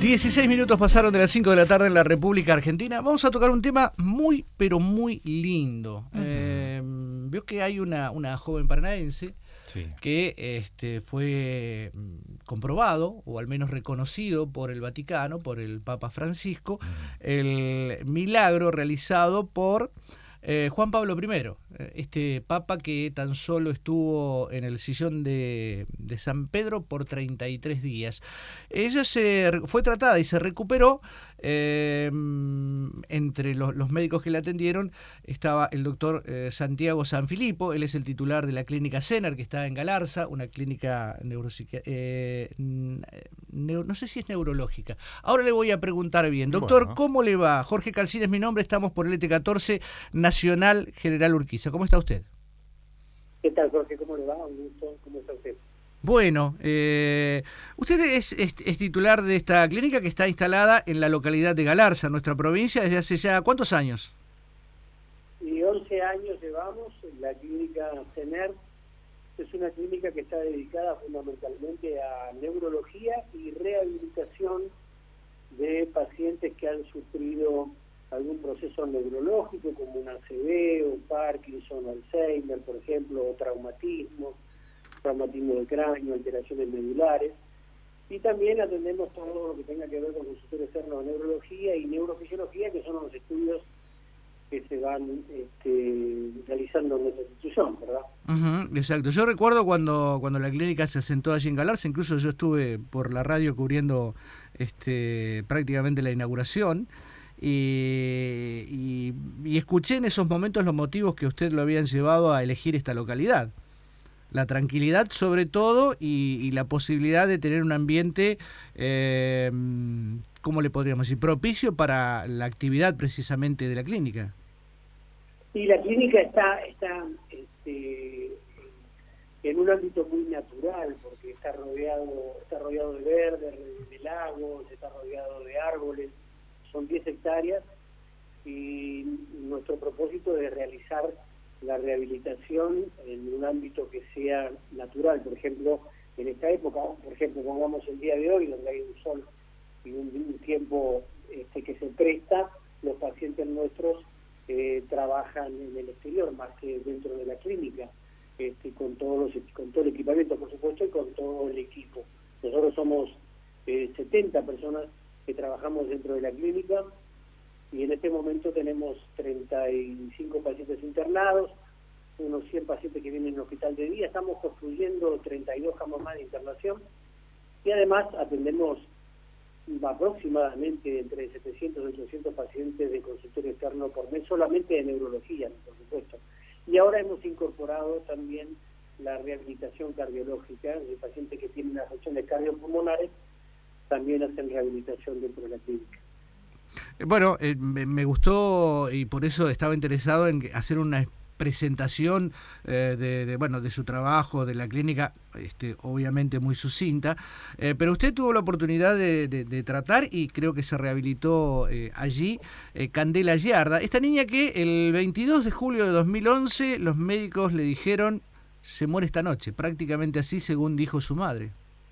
16 minutos pasaron de las 5 de la tarde en la República Argentina. Vamos a tocar un tema muy, pero muy lindo. Veo que hay una joven paranaense que fue comprobado, o al menos reconocido por el Vaticano, por el Papa Francisco, el milagro realizado por Juan Pablo I, este papa que tan solo estuvo en el sillón de San Pedro por 33 días. Ella fue tratada y se recuperó. Entre los médicos que la atendieron estaba el doctor Santiago Sanfilippo. Él es el titular de la clínica Sener, que está en Galarza, una clínica no sé si es neurológica. Ahora le voy a preguntar bien. Doctor, bueno. ¿Cómo le va? Jorge Calcín es mi nombre, estamos por el ET14 Nacional General Urquiza. ¿Cómo está usted? ¿Qué tal, Jorge? ¿Cómo le va? Un gusto. ¿Cómo está usted? Bueno, usted es titular de esta clínica que está instalada en la localidad de Galarza, nuestra provincia, desde hace ya ¿cuántos años? Y 11 años llevamos. La clínica CENER es una clínica que está dedicada fundamentalmente a neurología y rehabilitación de pacientes que han sufrido algún proceso neurológico, como un ACV, o Parkinson, Alzheimer, por ejemplo, o traumatismo del cráneo, alteraciones medulares, y también atendemos todo lo que tenga que ver con consultorio externo de neurología y neurofisiología, que son los estudios que se van realizando en nuestra institución, ¿verdad? Exacto. Yo recuerdo cuando la clínica se asentó allí en Galarza, incluso yo estuve por la radio cubriendo prácticamente la inauguración, y escuché en esos momentos los motivos que usted lo habían llevado a elegir esta localidad. La tranquilidad sobre todo y la posibilidad de tener un ambiente, ¿cómo le podríamos decir?, propicio para la actividad precisamente de la clínica. Y la clínica está en un ámbito muy natural, porque está rodeado de verde, de lagos, está rodeado de árboles, son 10 hectáreas, y nuestro propósito es realizar la rehabilitación en un ámbito que sea natural. Por ejemplo, en esta época, pongamos el día de hoy, donde hay un sol y un tiempo que se presta, los pacientes nuestros trabajan en el exterior más que dentro de la clínica, con todo el equipamiento, por supuesto, y con todo el equipo. Nosotros somos 70 personas que trabajamos dentro de la clínica, y en este momento tenemos 35 pacientes internados, unos 100 pacientes que vienen en el hospital de día. Estamos construyendo 32 camas más de internación, y además atendemos aproximadamente entre 700 y 800 pacientes de consultorio externo por mes, solamente de neurología, por supuesto. Y ahora hemos incorporado también la rehabilitación cardiológica de pacientes que tienen afecciones cardiopulmonares, también hacen rehabilitación dentro de la clínica. Bueno, me gustó y por eso estaba interesado en hacer una presentación de su trabajo, de la clínica, obviamente muy sucinta, pero usted tuvo la oportunidad de tratar, y creo que se rehabilitó allí, Candela Giarda, esta niña que el 22 de julio de 2011 los médicos le dijeron se muere esta noche, prácticamente así según dijo su madre.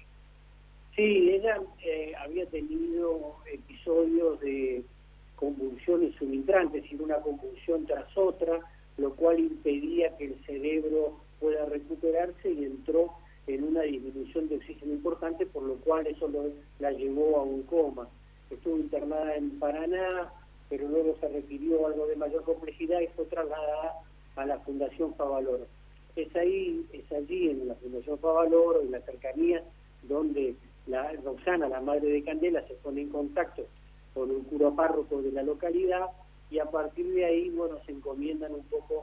Sí, ella había tenido episodios de convulsiones subintrantes, y una convulsión tras otra, lo cual impedía que el cerebro pueda recuperarse, y entró en una disminución de oxígeno importante, por lo cual eso la llevó a un coma. Estuvo internada en Paraná, pero luego se requirió algo de mayor complejidad y fue trasladada a la Fundación Favaloro. Es allí en la Fundación Favaloro, en la cercanía, donde Roxana, la madre de Candela, se pone en contacto con un cura párroco de la localidad, y a partir de ahí, bueno, se encomiendan un poco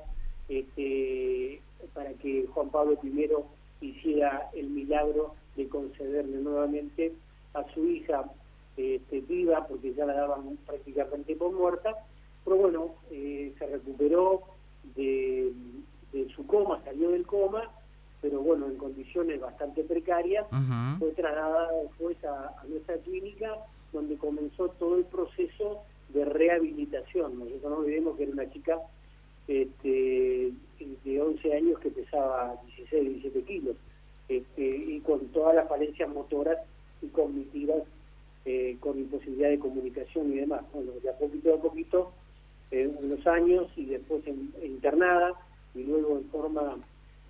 para que Juan Pablo I hiciera el milagro de concederle nuevamente a su hija viva, porque ya la daban prácticamente por muerta, pero bueno, se recuperó de su coma, salió del coma, pero bueno, en condiciones bastante precarias. Fue trasladada después a nuestra clínica, donde comenzó todo el proceso de rehabilitación. Nosotros no olvidemos que era una chica de 11 años que pesaba 16, 17 kilos, y con todas las falencias motoras y cognitivas con capacidad de comunicación y demás. Bueno, de a poquito, unos años y después internada y luego en forma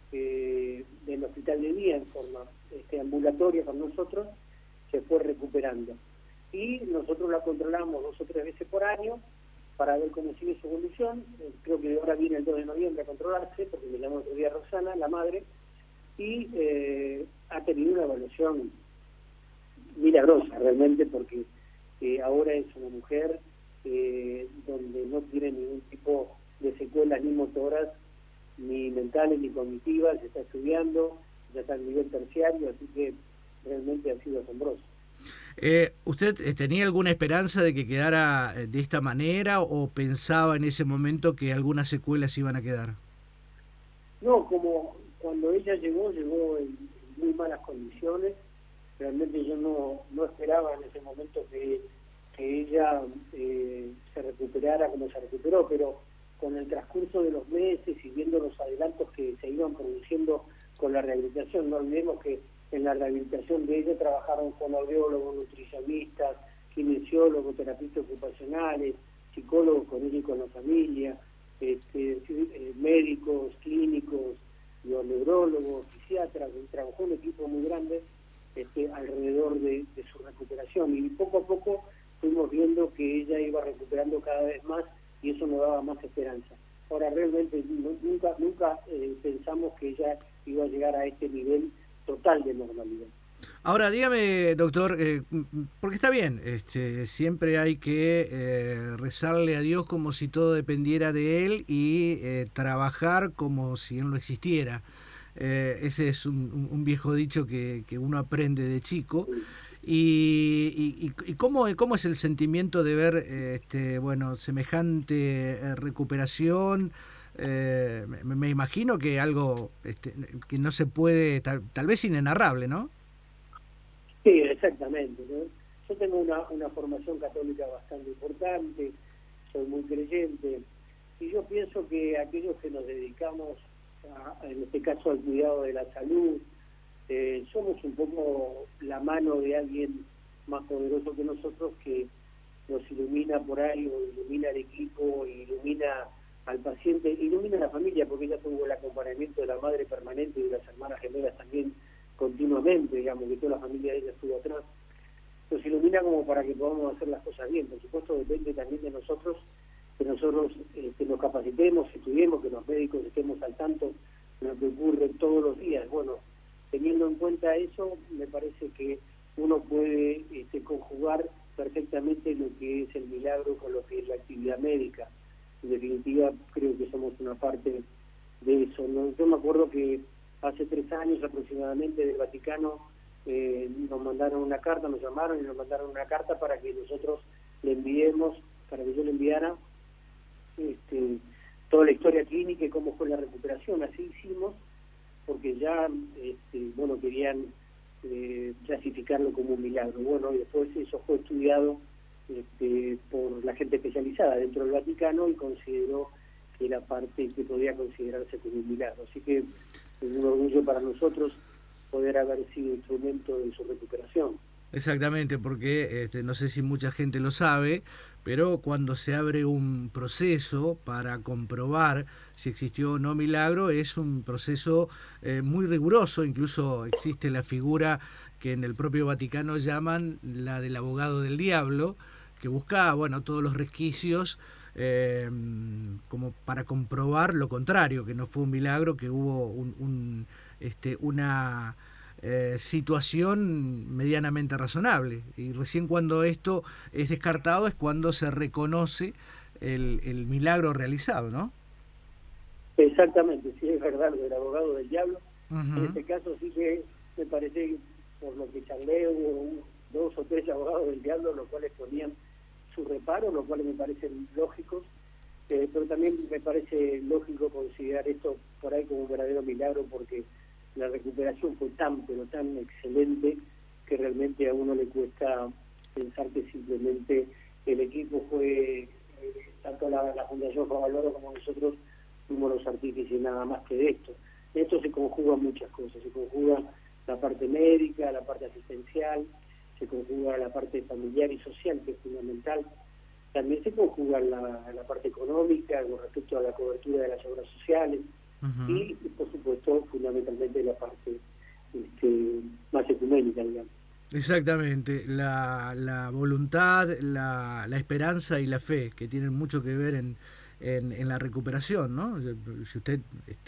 del hospital de día, en forma ambulatoria con nosotros, se fue recuperando. Y nosotros la controlamos 2 o 3 veces por año para ver cómo sigue su evolución. Creo que ahora viene el 2 de noviembre a controlarse, porque me llamó otro día Rosana, la madre, y ha tenido una evaluación milagrosa realmente, porque ahora es una mujer donde no tiene ningún tipo de secuelas ni motoras, ni mentales, ni cognitivas, se está estudiando, ya está a nivel terciario, así que realmente ha sido asombroso. ¿Usted tenía alguna esperanza de que quedara de esta manera o pensaba en ese momento que algunas secuelas iban a quedar? No, como cuando ella llegó en muy malas condiciones. Realmente yo no esperaba en ese momento que ella se recuperara como se recuperó, pero con el transcurso de los meses y viendo los adelantos que se iban produciendo con la rehabilitación, no olvidemos que en la rehabilitación de ella trabajaron fonoaudiólogos, nutricionistas, kinesiólogos, terapeutas ocupacionales, psicólogos con ella y con la familia, médicos, clínicos, neurólogos, psiquiatras. Trabajó un equipo muy grande alrededor de su recuperación, y poco a poco fuimos viendo que ella iba recuperando cada vez más y eso nos daba más esperanza. Ahora realmente nunca pensamos que ella iba a llegar a este nivel total de normalidad. Ahora, dígame, doctor, porque está bien, siempre hay que rezarle a Dios como si todo dependiera de Él y trabajar como si Él no existiera. Ese es un viejo dicho que uno aprende de chico. ¿Y cómo es el sentimiento de ver semejante recuperación? Me imagino que algo que no se puede, tal vez inenarrable, ¿no? Sí, exactamente, ¿no? Yo tengo una formación católica bastante importante, soy muy creyente, y yo pienso que aquellos que nos dedicamos, en este caso al cuidado de la salud, somos un poco la mano de alguien más poderoso que nosotros, que nos ilumina por ahí, o ilumina al equipo, ilumina al paciente, ilumina a la familia, porque ella tuvo el acompañamiento de la madre permanente y de las hermanas gemelas también continuamente, digamos, que toda la familia de ella estuvo atrás. Nos ilumina como para que podamos hacer las cosas bien. Por supuesto depende también de nosotros, que nosotros nos capacitemos, estudiemos, que los médicos estemos al tanto de lo que ocurre todos los días. Bueno, teniendo en cuenta eso, me parece que uno puede conjugar perfectamente lo que es el milagro con lo que es la actividad médica. En definitiva, creo que somos una parte de eso, ¿no? Yo me acuerdo que hace 3 años aproximadamente del Vaticano nos mandaron una carta, nos llamaron y nos mandaron una carta para que nosotros le enviemos, para que yo le enviara toda la historia clínica y cómo fue la recuperación. Así hicimos, porque ya querían clasificarlo como un milagro. Bueno, y después eso fue estudiado por la gente especializada dentro del Vaticano y consideró que era parte que podía considerarse como un milagro. Así que es un orgullo para nosotros poder haber sido instrumento de su recuperación. Exactamente, porque no sé si mucha gente lo sabe, pero cuando se abre un proceso para comprobar si existió o no milagro, es un proceso muy riguroso. Incluso existe la figura que en el propio Vaticano llaman la del abogado del diablo, que busca todos los resquicios como para comprobar lo contrario, que no fue un milagro, que hubo una situación medianamente razonable, y recién cuando esto es descartado es cuando se reconoce el milagro realizado, ¿no? Exactamente, sí, es verdad lo del abogado del diablo. En este caso sí que me parece, por lo que charlé, hubo 2 o 3 abogados del diablo, los cuales ponían su reparo, los cuales me parecen lógicos, pero también me parece lógico considerar esto por ahí como un verdadero milagro, porque la recuperación fue tan excelente que realmente a uno le cuesta pensar que simplemente el equipo fue, tanto la Fundación Favaloro como nosotros, fuimos los artífices nada más que de esto. De esto se conjugan muchas cosas, se conjuga la parte médica, la parte asistencial, se se conjuga la parte familiar y social, que es fundamental. También se conjuga la parte económica con respecto a la cobertura de las obras sociales y, por supuesto, fundamentalmente la parte más ecuménica, digamos. Exactamente, la voluntad, la esperanza y la fe, que tienen mucho que ver en la recuperación, ¿no? Si usted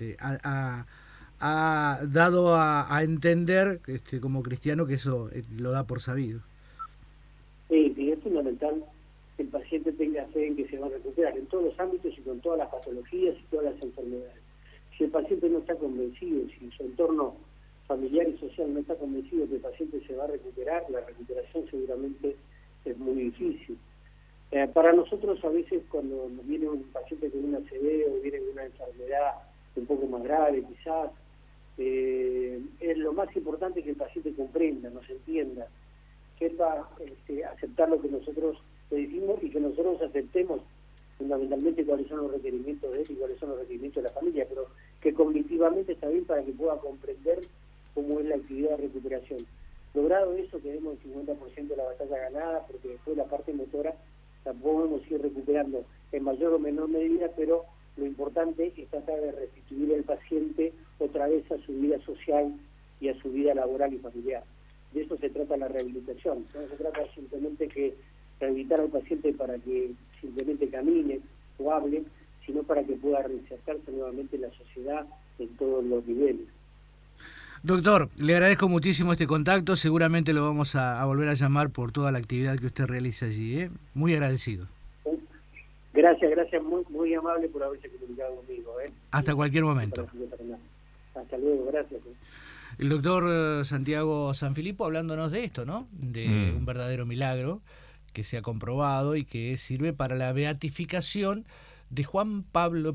ha dado a entender como cristiano que eso lo da por sabido. Sí, es fundamental que el paciente tenga fe en que se va a recuperar en todos los ámbitos y con todas las patologías y todas las enfermedades. Si el paciente no está convencido, si su entorno familiar y social no está convencido que el paciente se va a recuperar, la recuperación seguramente es muy difícil. Para nosotros a veces cuando nos viene un paciente con una ACV o viene con una enfermedad un poco más grave quizás, es lo más importante que el paciente comprenda, nos entienda, sepa aceptar lo que nosotros le decimos y que nosotros aceptemos fundamentalmente cuáles son los requerimientos de él y cuáles son los requerimientos de la familia, pero que cognitivamente está bien para que pueda comprender cómo es la actividad de recuperación. Logrado eso, tenemos el 50% de la batalla ganada, porque después la parte motora la podemos ir recuperando en mayor o menor medida, pero lo importante es tratar de restituir al paciente otra vez a su vida social y a su vida laboral y familiar. De eso se trata la rehabilitación. No se trata simplemente que rehabilitar al paciente para que simplemente camine o hable, sino para que pueda reinsertarse nuevamente en la sociedad en todos los niveles. Doctor, le agradezco muchísimo este contacto, seguramente lo vamos a volver a llamar por toda la actividad que usted realiza allí, ¿eh? Muy agradecido. Gracias, muy amable por haberse comunicado conmigo. Hasta cualquier momento. Hasta luego, gracias. El doctor Santiago Sanfilippo hablándonos de esto, ¿no? De un verdadero milagro que se ha comprobado y que sirve para la beatificación de Juan Pablo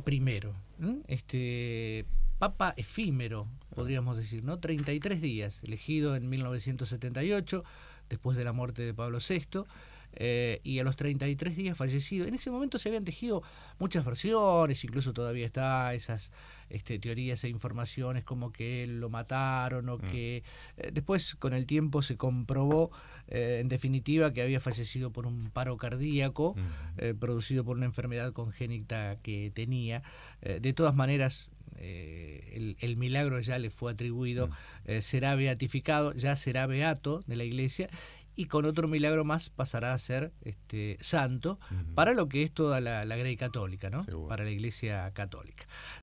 I, papa efímero, podríamos decir, ¿no? 33 días, elegido en 1978, después de la muerte de Pablo VI, y a los 33 días fallecido. En ese momento se habían tejido muchas versiones, incluso todavía está esas teorías e informaciones como que lo mataron o que después con el tiempo se comprobó en definitiva que había fallecido por un paro cardíaco producido por una enfermedad congénita que tenía. De todas maneras, el milagro ya le fue atribuido, será beatificado, ya será beato de la Iglesia, y con otro milagro más pasará a ser santo para lo que es toda la Grey católica, ¿no? Para la Iglesia católica.